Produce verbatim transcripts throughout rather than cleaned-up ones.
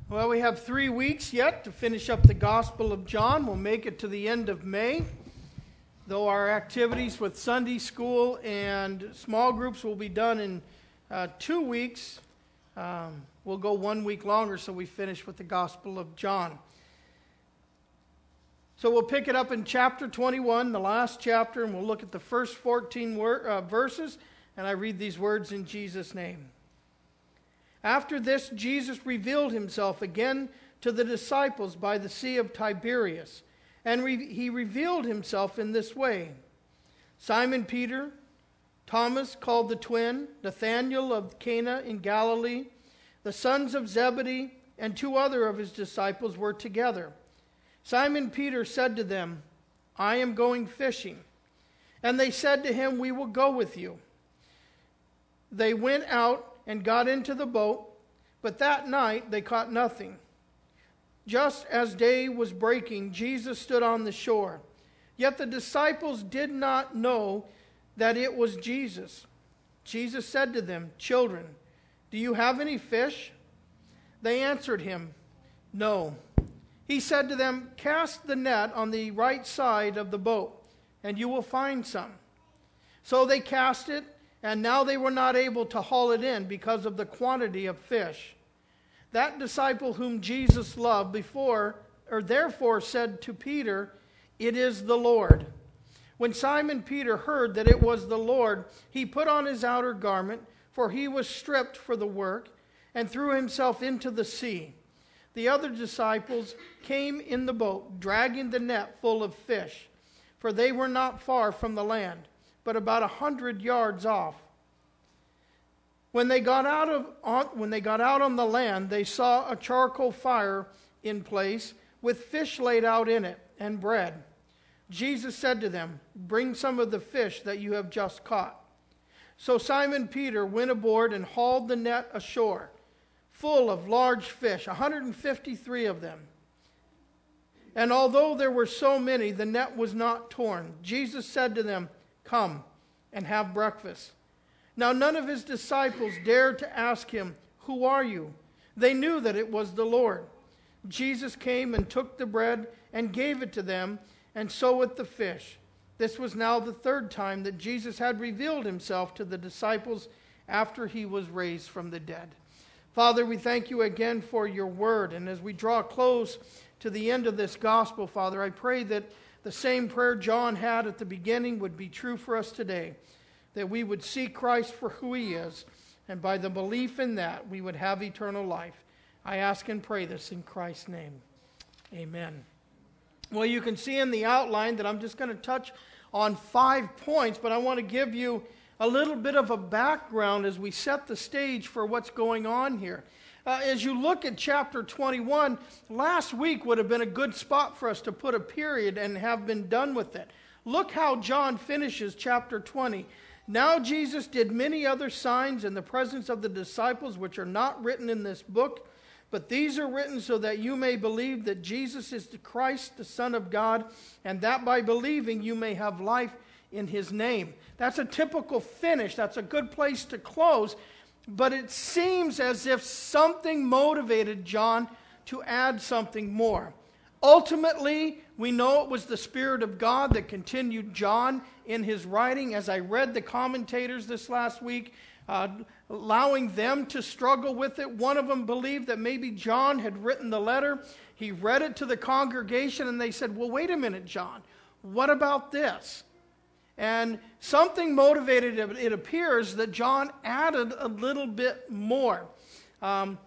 Well, we have three weeks yet to finish up the Gospel of John. We'll make it to the end of May, though our activities with Sunday school and small groups will be done in uh, two weeks. Um, we'll go one week longer so we finish with the Gospel of John. So we'll pick it up in chapter twenty-one, the last chapter, and we'll look at the first fourteen wor- uh, verses, and I read these words in Jesus' name. After this, Jesus revealed himself again to the disciples by the Sea of Tiberias, and re- he revealed himself in this way. Simon Peter, Thomas called the twin, Nathanael of Cana in Galilee, the sons of Zebedee, and two other of his disciples were together. Simon Peter said to them, "I am going fishing." And they said to him, "We will go with you." They went out and got into the boat, but that night they caught nothing. Just as day was breaking, Jesus stood on the shore. Yet the disciples did not know that it was Jesus. Jesus said to them, "Children, do you have any fish?" They answered him, "No." He said to them, "Cast the net on the right side of the boat, and you will find some." So they cast it, and now they were not able to haul it in because of the quantity of fish. That disciple whom Jesus loved before, or therefore said to Peter, "It is the Lord." When Simon Peter heard that it was the Lord, he put on his outer garment, for he was stripped for the work, and threw himself into the sea. The other disciples came in the boat, dragging the net full of fish, for they were not far from the land, but about a hundred yards off. When they got out of on, when they got out on the land, they saw a charcoal fire in place with fish laid out in it and bread. Jesus said to them, "Bring some of the fish that you have just caught." So Simon Peter went aboard and hauled the net ashore, full of large fish, one hundred fifty-three of them. And although there were so many, the net was not torn. Jesus said to them, "Come and have breakfast." Now none of his disciples dared to ask him, "Who are you?" They knew that it was the Lord. Jesus came and took the bread and gave it to them, and so with the fish. This was now the third time that Jesus had revealed himself to the disciples after he was raised from the dead. Father, we thank you again for your word, and as we draw close to the end of this gospel, Father, I pray that the same prayer John had at the beginning would be true for us today, that we would see Christ for who he is, and by the belief in that, we would have eternal life. I ask and pray this in Christ's name. Amen. Well, you can see in the outline that I'm just going to touch on five points, but I want to give you a little bit of a background as we set the stage for what's going on here. Uh, as you look at chapter twenty-one, last week would have been a good spot for us to put a period and have been done with it. Look how John finishes chapter twenty. "Now Jesus did many other signs in the presence of the disciples, which are not written in this book, but these are written so that you may believe that Jesus is the Christ, the Son of God, and that by believing you may have life in his name." That's a typical finish. That's a good place to close. But it seems as if something motivated John to add something more. Ultimately, we know it was the Spirit of God that continued John in his writing. As I read the commentators this last week, uh, allowing them to struggle with it, one of them believed that maybe John had written the letter. He read it to the congregation, and they said, "Well, wait a minute, John. What about this?" And something motivated it. It appears that John added a little bit more. Um,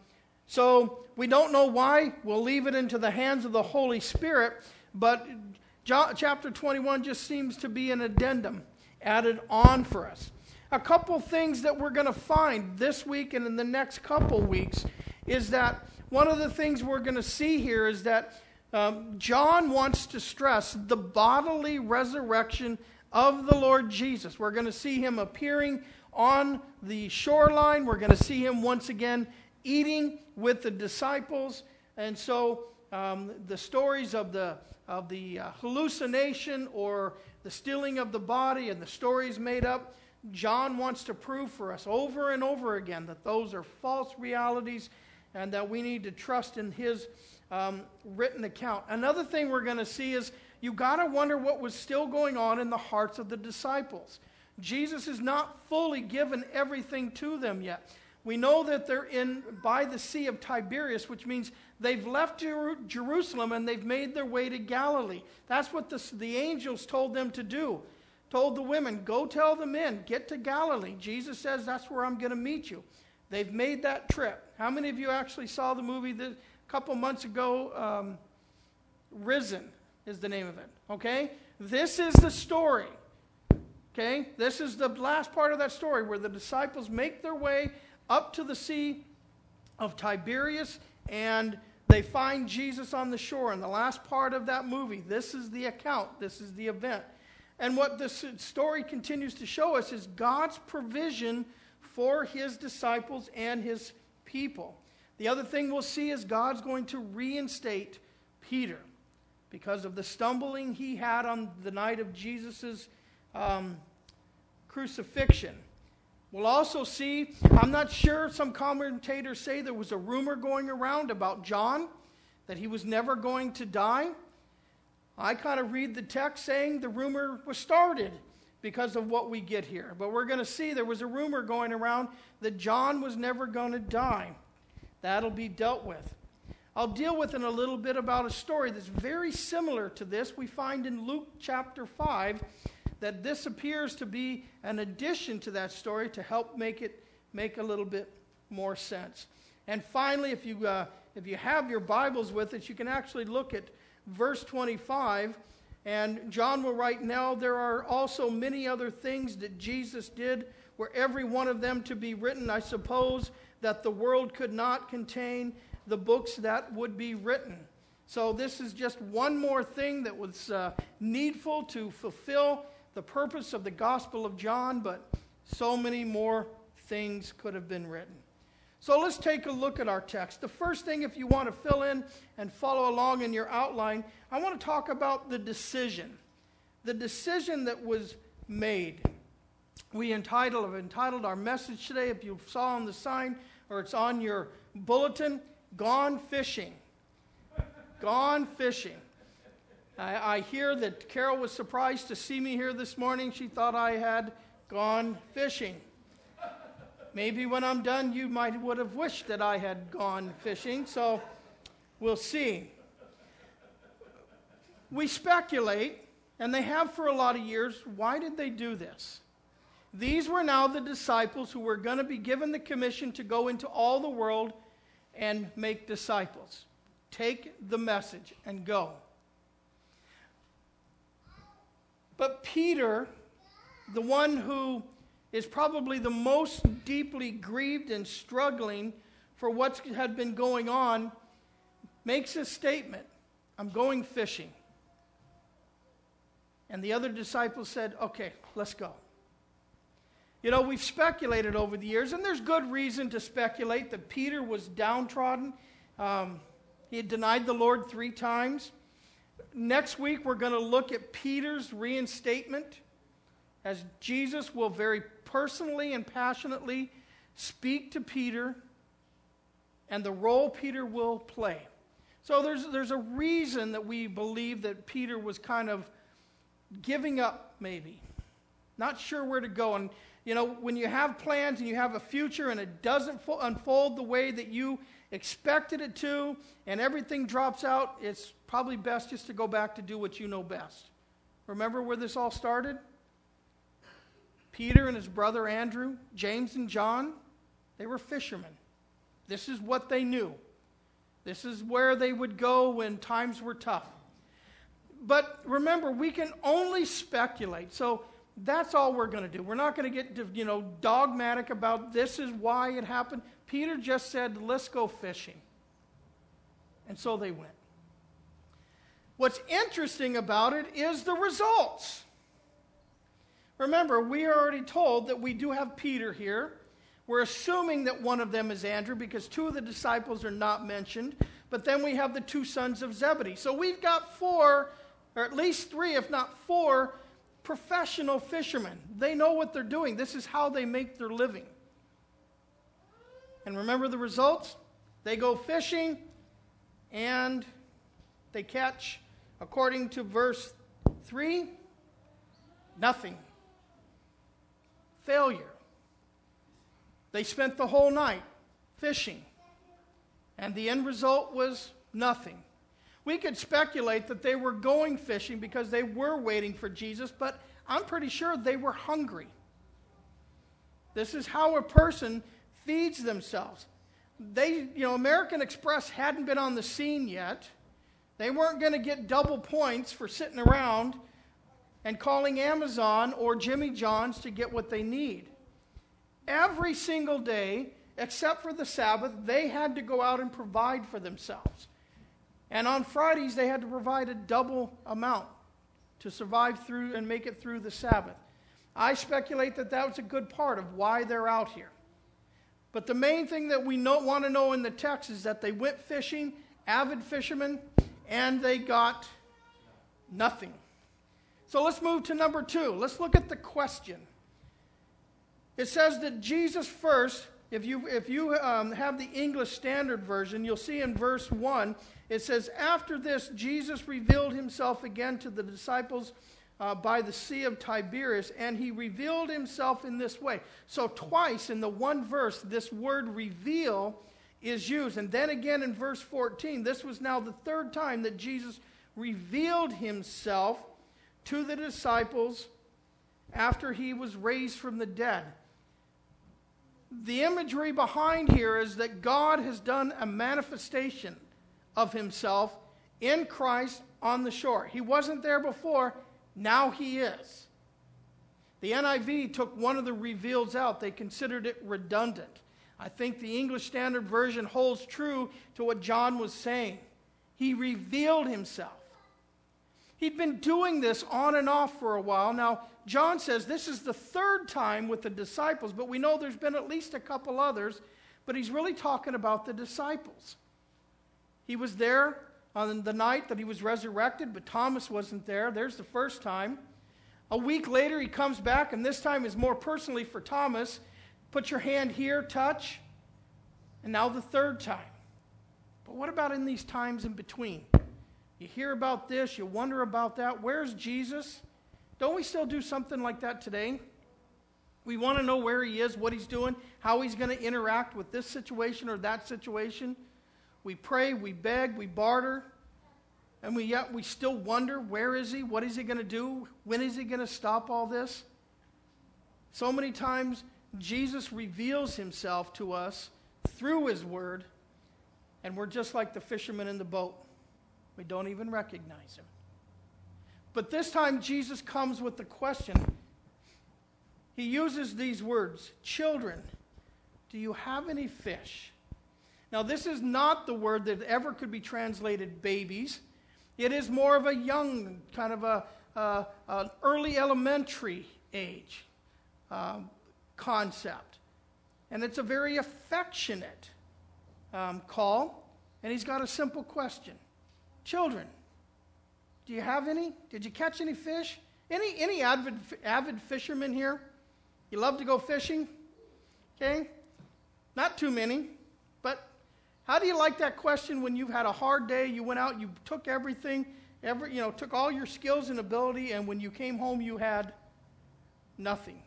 so we don't know why. We'll leave it into the hands of the Holy Spirit. But John, chapter twenty-one just seems to be an addendum added on for us. A couple things that we're going to find this week and in the next couple weeks is that one of the things we're going to see here is that um, John wants to stress the bodily resurrection of the Lord Jesus. We're going to see him appearing on the shoreline. We're going to see him once again eating with the disciples. And so um, the stories of the of the uh, hallucination or the stealing of the body and the stories made up, John wants to prove for us over and over again that those are false realities and that we need to trust in his um, written account. Another thing we're going to see is you got to wonder what was still going on in the hearts of the disciples. Jesus has not fully given everything to them yet. We know that they're in by the Sea of Tiberias, which means they've left Jer- Jerusalem and they've made their way to Galilee. That's what the, the angels told them to do. Told the women, go tell the men, get to Galilee. Jesus says, that's where I'm going to meet you. They've made that trip. How many of you actually saw the movie that, a couple months ago? Um, Risen is the name of it. Okay? This is the story. Okay? This is the last part of that story where the disciples make their way up to the Sea of Tiberias and they find Jesus on the shore. In the last part of that movie, this is the account. This is the event. And what this story continues to show us is God's provision for his disciples and his people. The other thing we'll see is God's going to reinstate Peter because of the stumbling he had on the night of Jesus' um, crucifixion. We'll also see, I'm not sure, some commentators say there was a rumor going around about John, that he was never going to die. I kind of read the text saying the rumor was started because of what we get here. But we're going to see there was a rumor going around that John was never going to die. That'll be dealt with. I'll deal with in a little bit about a story that's very similar to this. We find in Luke chapter five that this appears to be an addition to that story to help make it make a little bit more sense. And finally, if you uh, if you have your Bibles with it, you can actually look at verse twenty-five. And John will write, now there are also many other things that Jesus did, were every one of them to be written, I suppose that the world could not contain the books that would be written. So this is just one more thing that was uh, needful to fulfill the purpose of the Gospel of John, but so many more things could have been written. So let's take a look at our text. The first thing, if you want to fill in and follow along in your outline, I want to talk about the decision. The decision that was made. We entitled, have entitled our message today, if you saw on the sign or it's on your bulletin, Gone Fishing. Gone Fishing. I, I hear that Carol was surprised to see me here this morning. She thought I had gone fishing. Maybe when I'm done, you might would have wished that I had gone fishing, so we'll see. We speculate, and they have for a lot of years, why did they do this? These were now the disciples who were going to be given the commission to go into all the world and make disciples. Take the message and go. But Peter, the one who is probably the most deeply grieved and struggling for what had been going on, makes a statement, I'm going fishing. And the other disciples said, okay, let's go. You know, we've speculated over the years, and there's good reason to speculate that Peter was downtrodden. Um, he had denied the Lord three times. Next week, we're going to look at Peter's reinstatement, as Jesus will very personally and passionately speak to Peter and the role Peter will play. So there's, there's a reason that we believe that Peter was kind of giving up, maybe. Not sure where to go. And, you know, when you have plans and you have a future and it doesn't fo- unfold the way that you expected it to and everything drops out, it's probably best just to go back to do what you know best. Remember where this all started? Peter and his brother Andrew, James and John, they were fishermen. This is what they knew. This is where they would go when times were tough. But remember, we can only speculate. So that's all we're going to do. We're not going to get, you know, dogmatic about this is why it happened. Peter just said, let's go fishing. And so they went. What's interesting about it is the results. Remember, we are already told that we do have Peter here. We're assuming that one of them is Andrew because two of the disciples are not mentioned. But then we have the two sons of Zebedee. So we've got four, or at least three, if not four, professional fishermen. They know what they're doing. This is how they make their living. And remember the results? They go fishing, and they catch, according to verse three, nothing. Failure. They spent the whole night fishing, and the end result was nothing. We could speculate that they were going fishing because they were waiting for Jesus, but I'm pretty sure they were hungry. This is how a person feeds themselves. They, you know, American Express hadn't been on the scene yet. They weren't going to get double points for sitting around and calling Amazon or Jimmy John's to get what they need. Every single day, except for the Sabbath, they had to go out and provide for themselves. And on Fridays, they had to provide a double amount to survive through and make it through the Sabbath. I speculate that that was a good part of why they're out here. But the main thing that we know, want to know in the text is that they went fishing, avid fishermen, and they got nothing. So let's move to number two. Let's look at the question. It says that Jesus first, if you, if you um, have the English Standard Version, you'll see in verse one, it says, after this, Jesus revealed himself again to the disciples uh, by the Sea of Tiberias, and he revealed himself in this way. So twice in the one verse, this word reveal is used. And then again in verse fourteen, this was now the third time that Jesus revealed himself to the disciples after he was raised from the dead. The imagery behind here is that God has done a manifestation of himself in Christ on the shore. He wasn't there before, now he is. The N I V took one of the reveals out. They considered it redundant. I think the English Standard Version holds true to what John was saying. He revealed himself. He'd been doing this on and off for a while. Now, John says this is the third time with the disciples, but we know there's been at least a couple others, but he's really talking about the disciples. He was there on the night that he was resurrected, but Thomas wasn't there. There's the first time. A week later, he comes back, and this time is more personally for Thomas. Put your hand here, touch. And now the third time. But what about in these times in between? You hear about this, you wonder about that. Where's Jesus? Don't we still do something like that today? We want to know where he is, what he's doing, how he's going to interact with this situation or that situation. We pray, we beg, we barter, and we yet we still wonder, where is he? What is he going to do? When is he going to stop all this? So many times, Jesus reveals himself to us through his word, and we're just like the fishermen in the boat. We don't even recognize him. But this time, Jesus comes with the question. He uses these words, children, do you have any fish? Now, this is not the word that ever could be translated babies. It is more of a young, kind of a, uh, an early elementary age um, concept. And it's a very affectionate um, call. And he's got a simple question. Children, do you have any? Did you catch any fish? Any, any avid, avid fishermen here? You love to go fishing? Okay? Not too many. But how do you like that question when you've had a hard day, you went out, you took everything, every, you know, took all your skills and ability, and when you came home you had nothing?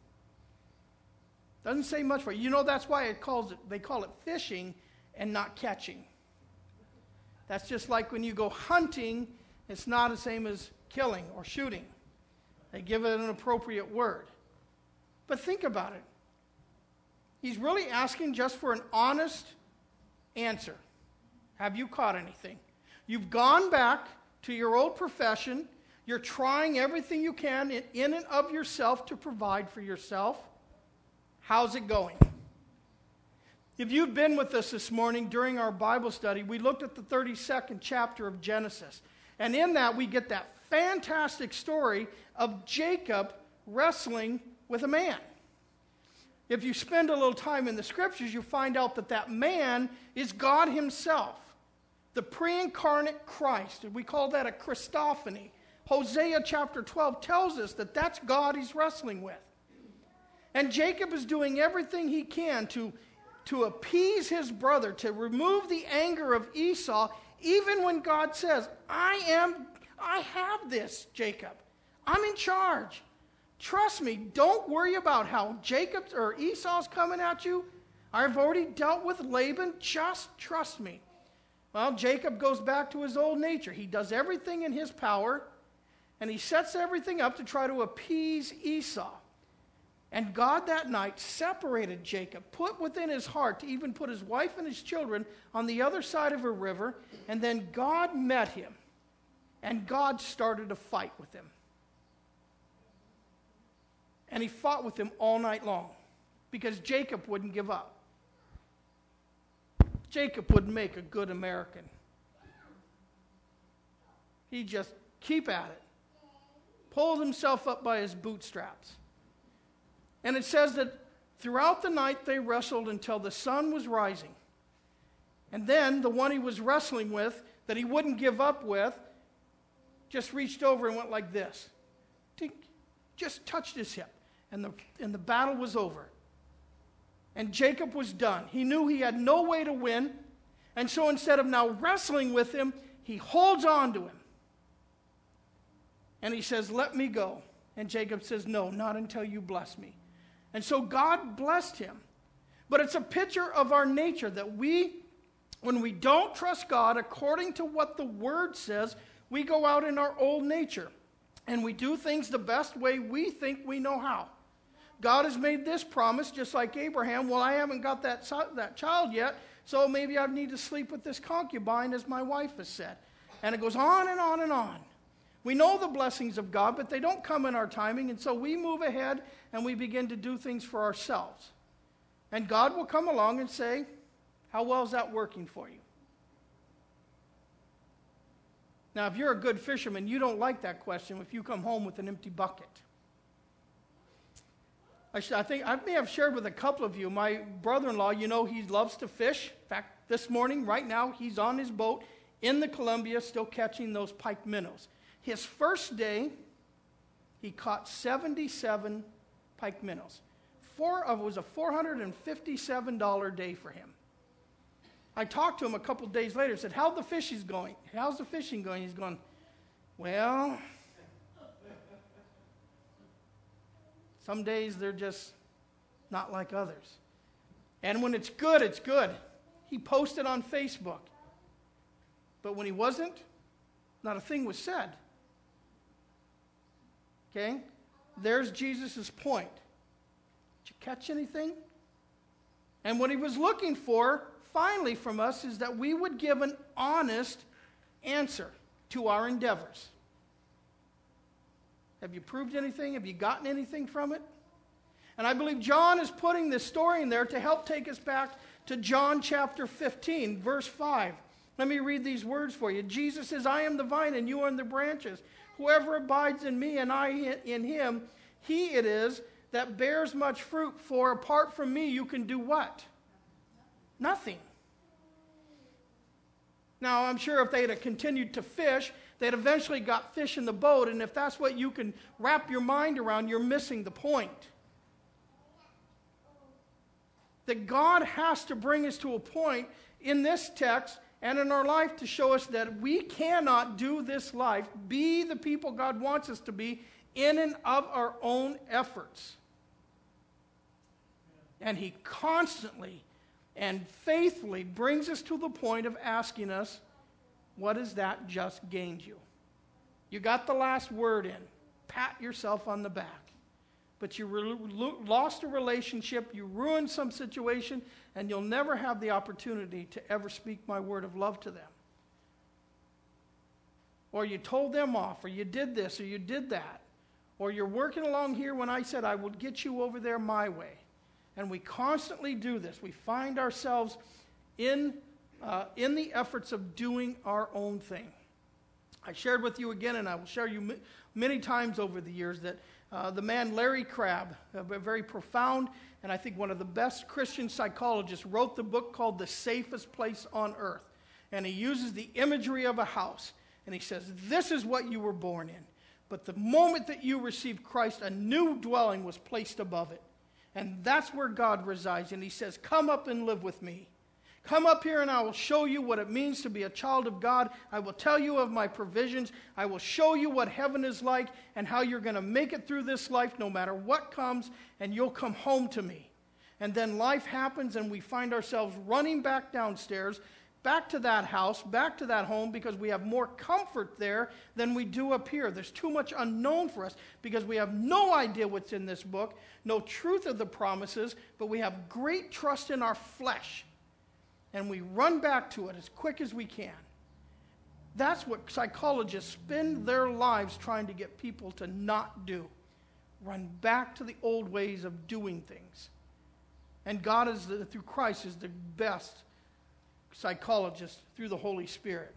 Doesn't say much for you. You know that's why it calls it, they call it fishing and not catching. That's just like when you go hunting, it's not the same as killing or shooting. They give it an appropriate word. But think about it. He's really asking just for an honest answer. Have you caught anything? You've gone back to your old profession. You're trying everything you can in, in and of yourself to provide for yourself. How's it going? If you've been with us this morning during our Bible study, we looked at the thirty-second chapter of Genesis. And in that, we get that fantastic story of Jacob wrestling with a man. If you spend a little time in the scriptures, you find out that that man is God himself, the pre-incarnate Christ. We call that a Christophany. Hosea chapter twelve tells us that that's God he's wrestling with. And Jacob is doing everything he can to to appease his brother, to remove the anger of Esau, even when God says, I am, I have this, Jacob. I'm in charge. Trust me. Don't worry about how Jacob or Esau's coming at you. I've already dealt with Laban. Just trust me. Well, Jacob goes back to his old nature. He does everything in his power, and he sets everything up to try to appease Esau. And God that night separated Jacob, put within his heart to even put his wife and his children on the other side of a river, and then God met him, and God started a fight with him. And he fought with him all night long because Jacob wouldn't give up. Jacob would make a good American. He'd just keep at it. Pulled himself up by his bootstraps. And it says that throughout the night they wrestled until the sun was rising. And then the one he was wrestling with, that he wouldn't give up with, just reached over and went like this. Tink, just touched his hip. And the, and the battle was over. And Jacob was done. He knew he had no way to win. And so instead of now wrestling with him, he holds on to him. And he says, let me go. And Jacob says, no, not until you bless me. And so God blessed him. But it's a picture of our nature that we, when we don't trust God according to what the Word says, we go out in our old nature. And we do things the best way we think we know how. God has made this promise, just like Abraham. Well, I haven't got that, that child yet, so maybe I need to sleep with this concubine, as my wife has said. And it goes on and on and on. We know the blessings of God, but they don't come in our timing, and so we move ahead and we begin to do things for ourselves. And God will come along and say, how well is that working for you? Now, if you're a good fisherman, you don't like that question if you come home with an empty bucket. I, should, I think I may have shared with a couple of you, my brother-in-law, you know, he loves to fish. In fact, this morning, right now, he's on his boat in the Columbia still catching those pike minnows. His first day, he caught seventy-seven pike minnows. Four of it was a four hundred fifty-seven dollars day for him. I talked to him a couple days later, said, how's the fishing going? How's the fishing going? He's going, well, some days they're just not like others. And when it's good, it's good. He posted on Facebook. But when he wasn't, not a thing was said. Okay? There's Jesus' point. Did you catch anything? And what he was looking for, finally, from us, is that we would give an honest answer to our endeavors. Have you proved anything? Have you gotten anything from it? And I believe John is putting this story in there to help take us back to John chapter fifteen, verse five. Let me read these words for you. Jesus says, I am the vine and you are the branches. Whoever abides in me and I in him, he it is that bears much fruit, for apart from me you can do what? Nothing. Now, I'm sure if they had continued to fish, they'd eventually got fish in the boat, and if that's what you can wrap your mind around, you're missing the point. That God has to bring us to a point in this text and in our life to show us that we cannot do this life, be the people God wants us to be, in and of our own efforts. And he constantly and faithfully brings us to the point of asking us, what has that just gained you? You got the last word in. Pat yourself on the back. But you re- lost a relationship, you ruined some situation, and you'll never have the opportunity to ever speak my word of love to them. Or you told them off, or you did this, or you did that. Or you're working along here when I said I would get you over there my way. And we constantly do this. We find ourselves in, uh, in the efforts of doing our own thing. I shared with you again, and I will share you m- many times over the years, that uh, the man Larry Crabb, a very profound and I think one of the best Christian psychologists, wrote the book called The Safest Place on Earth. And he uses the imagery of a house. And he says, this is what you were born in. But the moment that you received Christ, a new dwelling was placed above it. And that's where God resides. And he says, come up and live with me. Come up here and I will show you what it means to be a child of God. I will tell you of my provisions. I will show you what heaven is like and how you're going to make it through this life no matter what comes, and you'll come home to me. And then life happens and we find ourselves running back downstairs, back to that house, back to that home, because we have more comfort there than we do up here. There's too much unknown for us because we have no idea what's in this book, no truth of the promises, but we have great trust in our flesh. And we run back to it as quick as we can. That's what psychologists spend their lives trying to get people to not do. Run back to the old ways of doing things. And God, is the, through Christ, is the best psychologist through the Holy Spirit.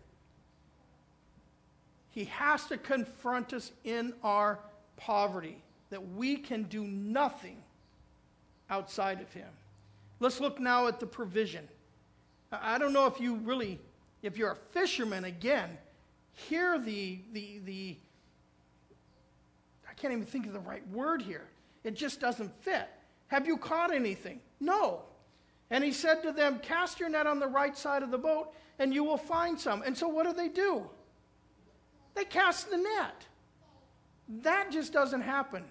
He has to confront us in our poverty, that we can do nothing outside of him. Let's look now at the provision. I don't know if you really, if you're a fisherman, again, hear the, the, the, I can't even think of the right word here. It just doesn't fit. Have you caught anything? No. And he said to them, cast your net on the right side of the boat, and you will find some. And so what do they do? They cast the net. That just doesn't happen.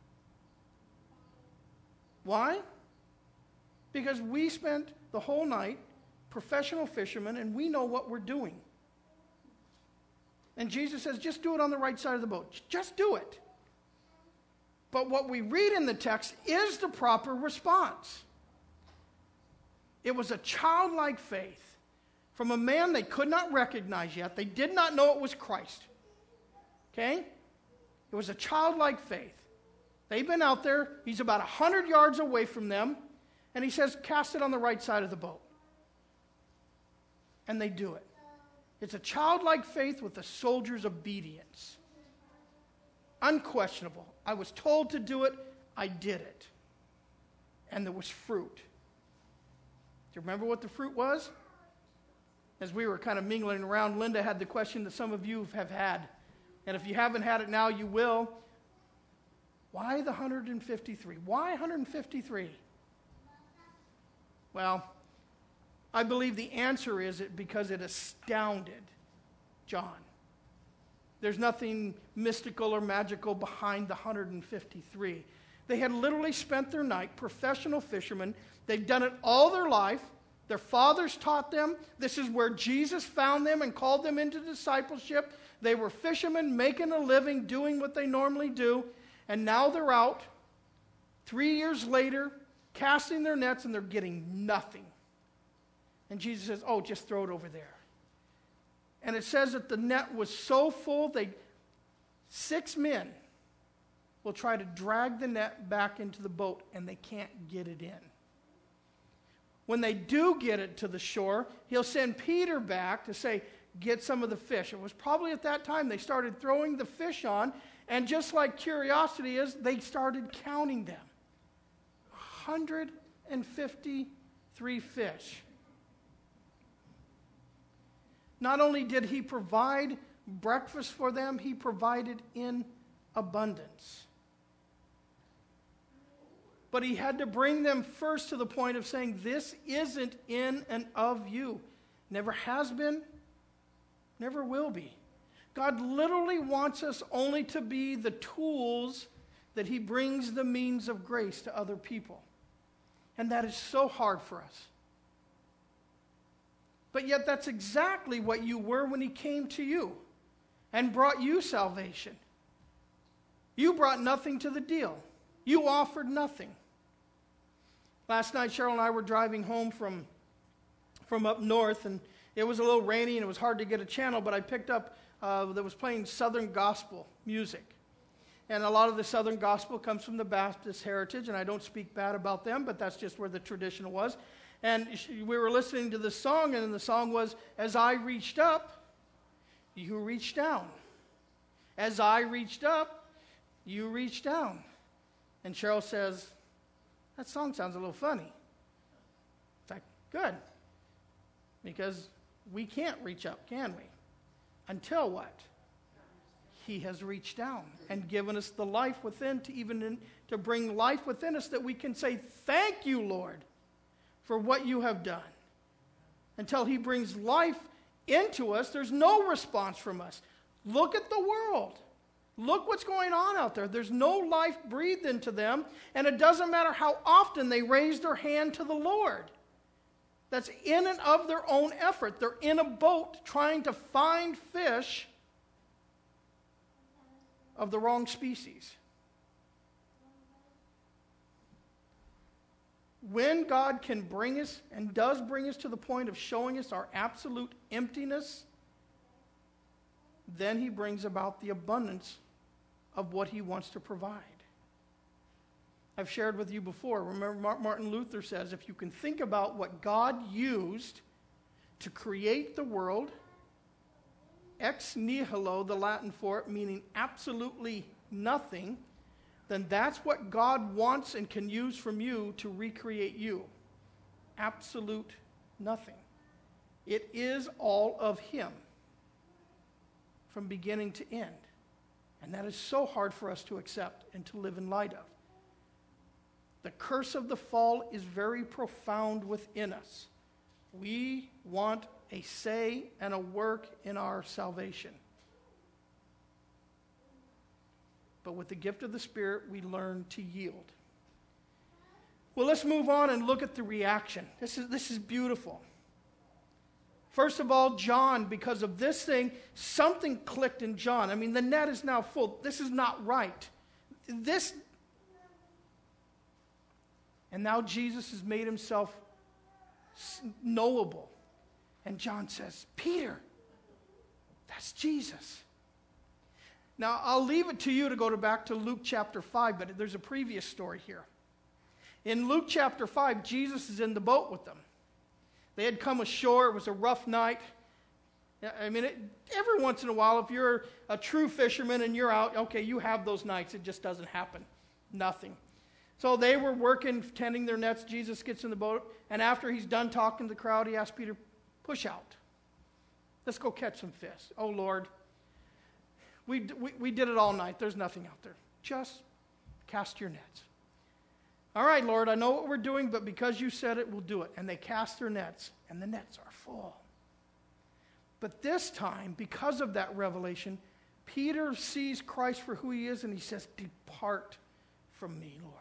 Why? Because we spent the whole night, professional fishermen, and we know what we're doing. And Jesus says, just do it on the right side of the boat. Just do it. But what we read in the text is the proper response. It was a childlike faith from a man they could not recognize yet. They did not know it was Christ. Okay? It was a childlike faith. They've been out there. He's about one hundred yards away from them. And he says, cast it on the right side of the boat. And they do it. It's a childlike faith with a soldier's obedience. Unquestionable. I was told to do it. I did it. And there was fruit. Do you remember what the fruit was? As we were kind of mingling around, Linda had the question that some of you have had. And if you haven't had it now, you will. Why the one hundred fifty-three? Why one hundred fifty-three? Well, I believe the answer is it because it astounded John. There's nothing mystical or magical behind the one hundred fifty-three. They had literally spent their night, professional fishermen. They'd done it all their life. Their fathers taught them. This is where Jesus found them and called them into discipleship. They were fishermen making a living, doing what they normally do. And now they're out, three years later, casting their nets, and they're getting nothing. And Jesus says, oh, just throw it over there. And it says that the net was so full, they six men will try to drag the net back into the boat, and they can't get it in. When they do get it to the shore, he'll send Peter back to say, get some of the fish. It was probably at that time they started throwing the fish on, and just like curiosity is, they started counting them. one hundred fifty-three fish. Not only did he provide breakfast for them, he provided in abundance. But he had to bring them first to the point of saying, this isn't in and of you. Never has been, never will be. God literally wants us only to be the tools that he brings the means of grace to other people. And that is so hard for us. But yet that's exactly what you were when he came to you and brought you salvation. You brought nothing to the deal. You offered nothing. Last night, Cheryl and I were driving home from, from up north, and it was a little rainy, and it was hard to get a channel, but I picked up, uh, that was playing Southern gospel music. And a lot of the Southern gospel comes from the Baptist heritage, and I don't speak bad about them, but that's just where the tradition was. And we were listening to the song, and the song was, as I reached up, you reached down. As I reached up, you reached down. And Cheryl says, that song sounds a little funny. It's like, good. Because we can't reach up, can we? Until what? he has reached down and given us the life within to even in, to bring life within us that we can say, thank you, Lord, for what you have done. Until he brings life into us, there's no response from us. Look at the world. Look what's going on out there. There's no life breathed into them, and it doesn't matter how often they raise their hand to the Lord. That's in and of their own effort. They're in a boat trying to find fish of the wrong species. When God can bring us and does bring us to the point of showing us our absolute emptiness, then he brings about the abundance of what he wants to provide. I've shared with you before. Remember, Martin Luther says, if you can think about what God used to create the world, ex nihilo, the Latin for it, meaning absolutely nothing, then that's what God wants and can use from you to recreate you. Absolute nothing. It is all of him from beginning to end. And that is so hard for us to accept and to live in light of. The curse of the fall is very profound within us. We want a say and a work in our salvation. But with the gift of the Spirit, we learn to yield. Well, let's move on and look at the reaction. This is, this is beautiful. First of all, John, because of this thing, something clicked in John. I mean, the net is now full. This is not right. This, and now Jesus has made himself knowable. And John says, Peter, that's Jesus. Now, I'll leave it to you to go to back to Luke chapter five, but there's a previous story here. In Luke chapter five, Jesus is in the boat with them. They had come ashore. It was a rough night. I mean, it, every once in a while, if you're a true fisherman and you're out, okay, you have those nights. It just doesn't happen. Nothing. So they were working, tending their nets. Jesus gets in the boat, and after he's done talking to the crowd, he asks Peter, push out. Let's go catch some fish. Oh, Lord. We, we, we did it all night. There's nothing out there. Just cast your nets. All right, Lord, I know what we're doing, but because you said it, we'll do it. And they cast their nets, and the nets are full. But this time, because of that revelation, Peter sees Christ for who he is, and he says, depart from me, Lord.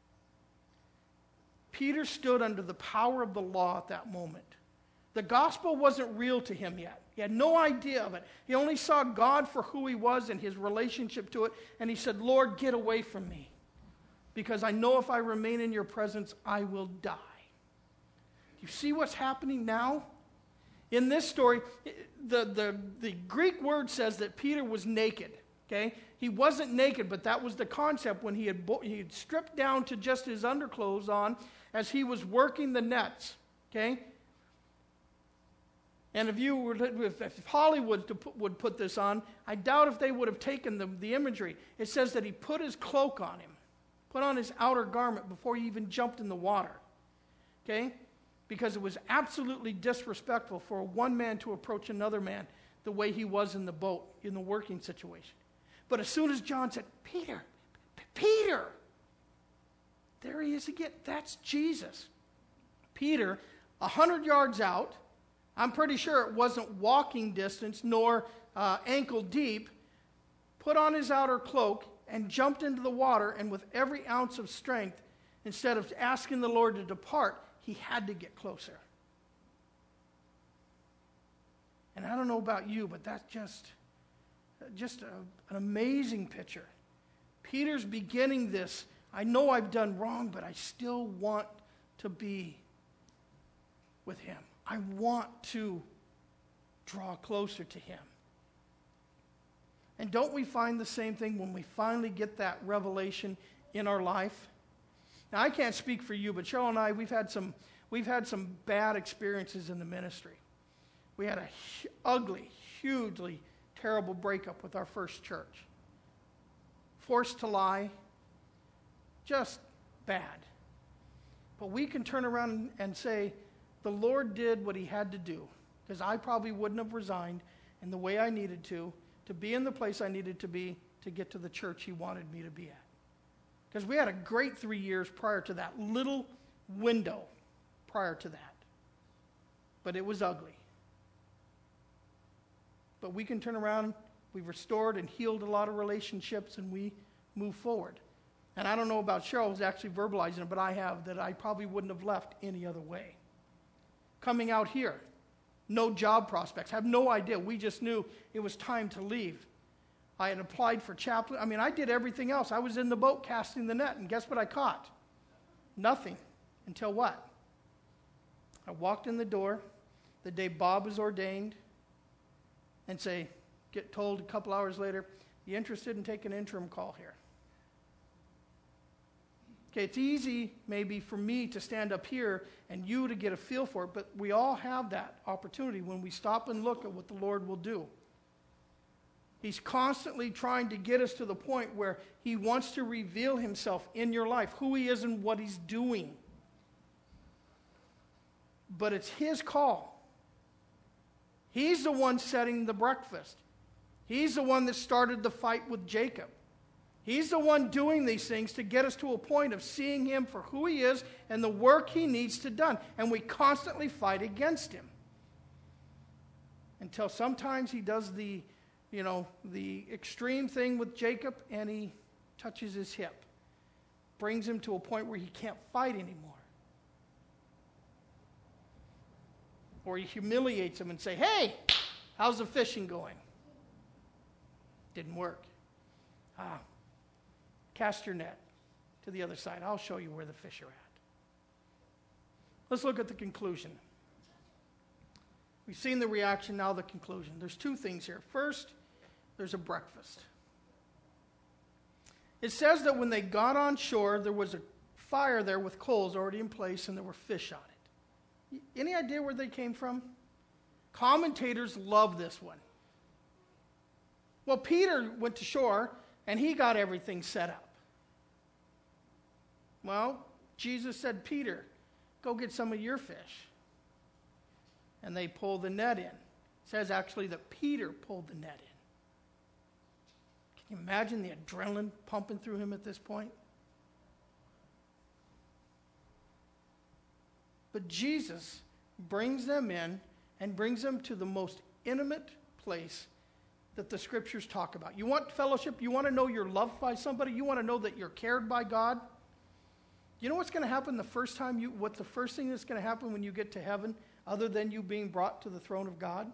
Peter stood under the power of the law at that moment. The gospel wasn't real to him yet. He had no idea of it. He only saw God for who he was and his relationship to it. And he said, Lord, get away from me. Because I know if I remain in your presence, I will die. Do you see what's happening now? In this story, the, the, the Greek word says that Peter was naked. Okay? He wasn't naked, but that was the concept when he had, bo- he had stripped down to just his underclothes on as he was working the nets. Okay? And if you were, if Hollywood to put, would put this on, I doubt if they would have taken the, the imagery. It says that he put his cloak on him, put on his outer garment before he even jumped in the water. Okay? Because it was absolutely disrespectful for one man to approach another man the way he was in the boat, in the working situation. But as soon as John said, Peter, Peter, there he is again. That's Jesus. Peter, a hundred yards out, I'm pretty sure it wasn't walking distance nor uh, ankle deep, put on his outer cloak and jumped into the water, and with every ounce of strength, instead of asking the Lord to depart, he had to get closer. And I don't know about you, but that's just, just a, an amazing picture. Peter's beginning this. I know I've done wrong, but I still want to be with him. I want to draw closer to him. And don't we find the same thing when we finally get that revelation in our life? Now, I can't speak for you, but Cheryl and I, we've had some, we've had some bad experiences in the ministry. We had a hu- ugly, hugely terrible breakup with our first church. Forced to lie, just bad. But we can turn around and say, the Lord did what he had to do, because I probably wouldn't have resigned in the way I needed to, to be in the place I needed to be to get to the church he wanted me to be at. Because we had a great three years prior to that, little window prior to that. But it was ugly. But we can turn around, we've restored and healed a lot of relationships, and we move forward. And I don't know about Cheryl, who's actually verbalizing it, but I have, that I probably wouldn't have left any other way. Coming out here, no job prospects, have no idea. We just knew it was time to leave. I had applied for chaplain. I mean, I did everything else. I was in the boat casting the net, and guess what I caught? Nothing. Until what? I walked in the door the day Bob was ordained and say, get told a couple hours later, you interested in taking an interim call here? Okay, it's easy maybe for me to stand up here and you to get a feel for it, but we all have that opportunity when we stop and look at what the Lord will do. He's constantly trying to get us to the point where he wants to reveal himself in your life, who he is and what he's doing. But it's his call. He's the one setting the breakfast. He's the one that started the fight with Jacob. He's the one doing these things to get us to a point of seeing him for who he is and the work he needs to done. And we constantly fight against him. Until sometimes he does the, you know, the extreme thing with Jacob and he touches his hip. Brings him to a point where he can't fight anymore. Or he humiliates him and say, hey, how's the fishing going? Didn't work. Ah. Cast your net to the other side. I'll show you where the fish are at. Let's look at the conclusion. We've seen the reaction, now the conclusion. There's two things here. First, there's a breakfast. It says that when they got on shore, there was a fire there with coals already in place and there were fish on it. Any idea where they came from? Commentators love this one. Well, Peter went to shore and he got everything set up. Well, Jesus said, Peter, go get some of your fish. And they pulled the net in. It says actually that Peter pulled the net in. Can you imagine the adrenaline pumping through him at this point? But Jesus brings them in and brings them to the most intimate place that the scriptures talk about. You want fellowship? You want to know you're loved by somebody? You want to know that you're cared by God? You know what's going to happen the first time you, what's the first thing that's going to happen when you get to heaven other than you being brought to the throne of God?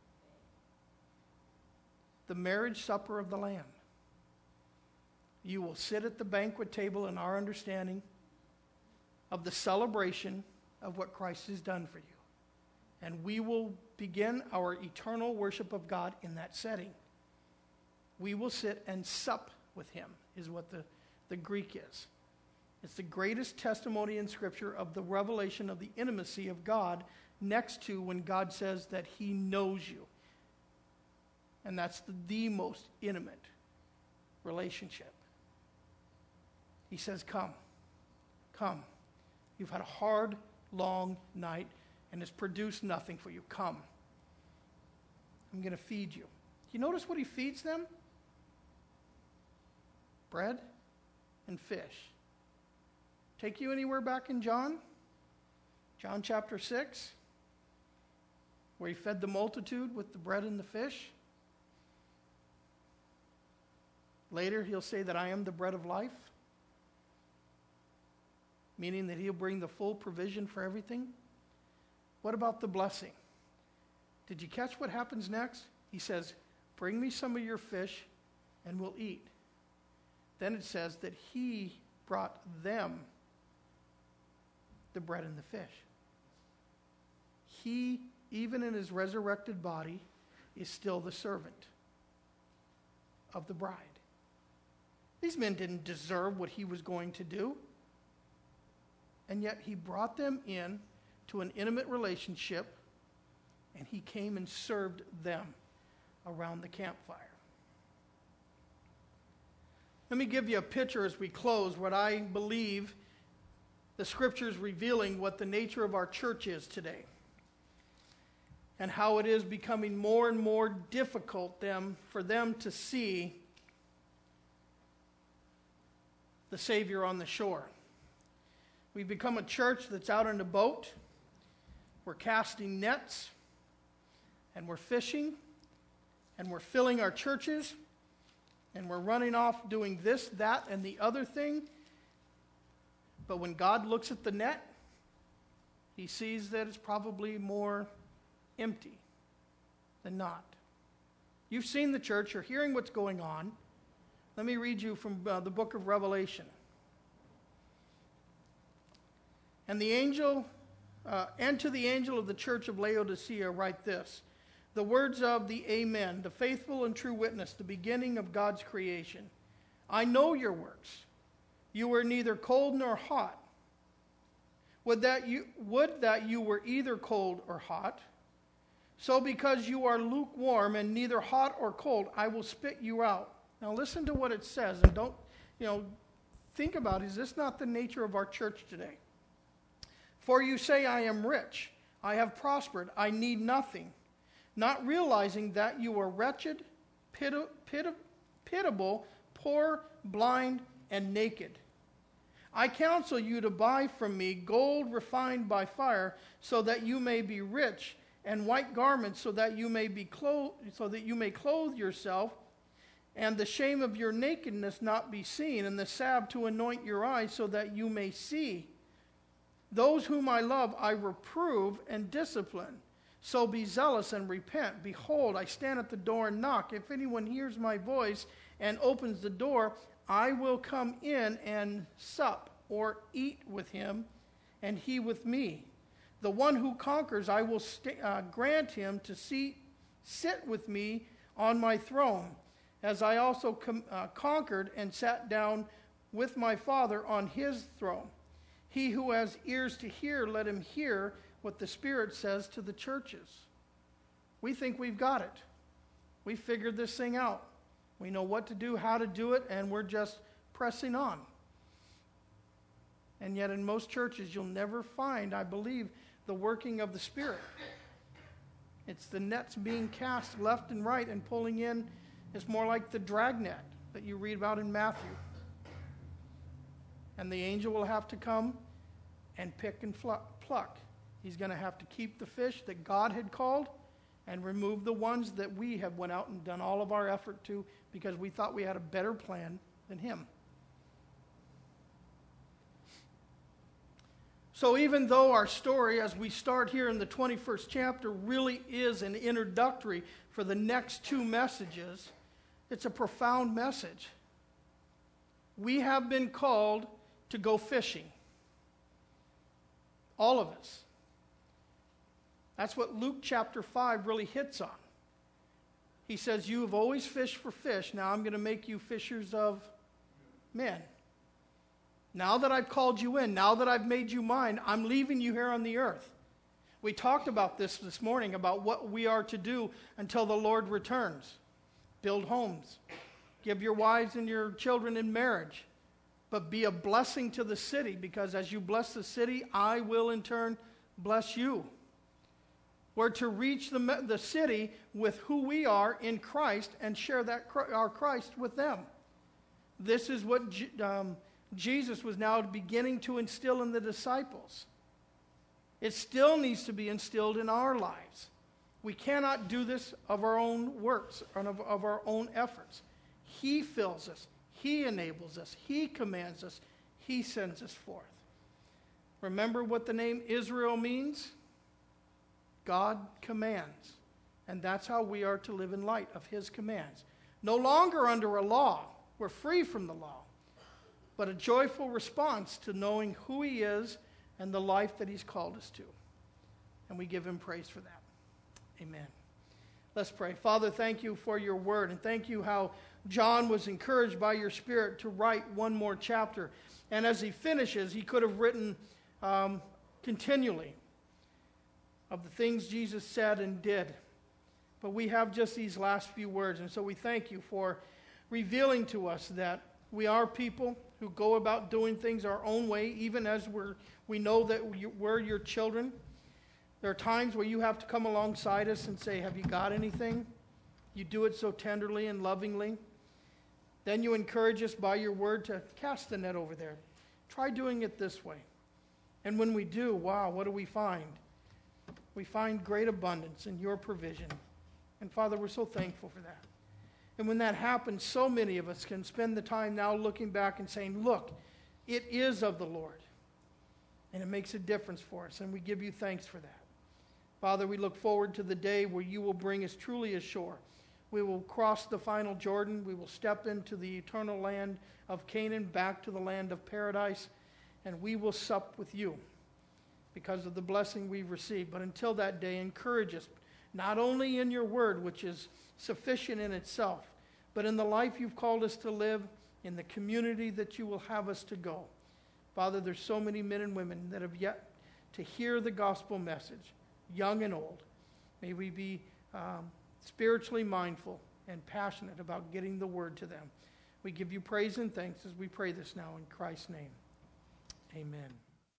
The marriage supper of the Lamb. You will sit at the banquet table in our understanding of the celebration of what Christ has done for you. And we will begin our eternal worship of God in that setting. We will sit and sup with him, is what the, the Greek is. It's the greatest testimony in Scripture of the revelation of the intimacy of God next to when God says that he knows you. And that's the, the most intimate relationship. He says, come, come. You've had a hard, long night and it's produced nothing for you. Come. I'm going to feed you. You notice what he feeds them? Bread and fish. Take you anywhere back in John? John chapter six, where he fed the multitude with the bread and the fish. Later, he'll say that I am the bread of life, meaning that he'll bring the full provision for everything. What about the blessing? Did you catch what happens next? He says, bring me some of your fish and we'll eat. Then it says that he brought them the bread and the fish. He, even in his resurrected body, is still the servant of the bride. These men didn't deserve what he was going to do. And yet he brought them in to an intimate relationship, and he came and served them around the campfire. Let me give you a picture as we close what I believe the scriptures revealing what the nature of our church is today. and how it is becoming more and more difficult them, for them to see the Savior on the shore. We've become a church that's out in a boat. We're casting nets, and we're fishing, and we're filling our churches, and we're running off doing this, that, and the other thing. But when God looks at the net, he sees that it's probably more empty than not. You've seen the church. You're hearing what's going on. Let me read you from uh, the book of Revelation. And the angel, uh, and to the angel of the church of Laodicea write this: the words of the Amen, the faithful and true witness, the beginning of God's creation. I know your works. You were neither cold nor hot. Would that you, would that you were either cold or hot. So because you are lukewarm and neither hot or cold, I will spit you out. Now listen to what it says, and don't, you know, think about, is this not the nature of our church today? For you say, I am rich, I have prospered, I need nothing, not realizing that you are wretched, piti- piti- pitiable, poor, blind, and naked. I counsel you to buy from me gold refined by fire, so that you may be rich, and white garments, so that you may be clothed, so that you may clothe yourself, and the shame of your nakedness not be seen, and the salve to anoint your eyes, so that you may see. Those whom I love I reprove and discipline. So be zealous and repent. Behold, I stand at the door and knock. If anyone hears my voice and opens the door, I will come in and sup, or eat with him, and he with me. The one who conquers, I will st- uh, grant him to seat, sit with me on my throne, as I also com- uh, conquered and sat down with my Father on his throne. He who has ears to hear, let him hear what the Spirit says to the churches. We think we've got it. We figured this thing out. We know what to do, how to do it, and we're just pressing on. And yet in most churches, you'll never find, I believe, the working of the Spirit. It's the nets being cast left and right and pulling in. It's more like the dragnet that you read about in Matthew. And the angel will have to come and pick and pluck. He's going to have to keep the fish that God had called and remove the ones that we have went out and done all of our effort to, because we thought we had a better plan than him. So even though our story, as we start here in the twenty-first chapter, really is an introductory for the next two messages, it's a profound message. We have been called to go fishing. All of us. That's what Luke chapter five really hits on. He says, you have always fished for fish. Now I'm going to make you fishers of men. Now that I've called you in, now that I've made you mine, I'm leaving you here on the earth. We talked about this this morning, about what we are to do until the Lord returns. Build homes. Give your wives and your children in marriage. But be a blessing to the city, because as you bless the city, I will in turn bless you. We're to reach the, the city with who we are in Christ and share that our Christ with them. This is what um, Jesus was now beginning to instill in the disciples. It still needs to be instilled in our lives. We cannot do this of our own works, or of, of our own efforts. He fills us. He enables us. He commands us. He sends us forth. Remember what the name Israel means? God commands. And that's how we are to live in light of his commands. No longer under a law. We're free from the law. But a joyful response to knowing who he is and the life that he's called us to. And we give him praise for that. Amen. Let's pray. Father, thank you for your word, and thank you how John was encouraged by your Spirit to write one more chapter. And as he finishes, he could have written um, continually of the things Jesus said and did. But we have just these last few words, and so we thank you for revealing to us that we are people who go about doing things our own way, even as we're, we know that we're your children. There are times where you have to come alongside us and say, have you got anything? You do it so tenderly and lovingly. Then you encourage us by your word to cast the net over there. Try doing it this way. And when we do, wow, what do we find? We find great abundance in your provision. And Father, we're so thankful for that. And when that happens, so many of us can spend the time now looking back and saying, look, it is of the Lord. And it makes a difference for us. And we give you thanks for that. Father, we look forward to the day where you will bring us truly ashore. We will cross the final Jordan. We will step into the eternal land of Canaan, back to the land of paradise, and we will sup with you because of the blessing we've received. But until that day, encourage us, not only in your word, which is sufficient in itself, but in the life you've called us to live, in the community that you will have us to go. Father, there's so many men and women that have yet to hear the gospel message, young and old. May we be um, spiritually mindful and passionate about getting the word to them. We give you praise and thanks as we pray this now in Christ's name. Amen.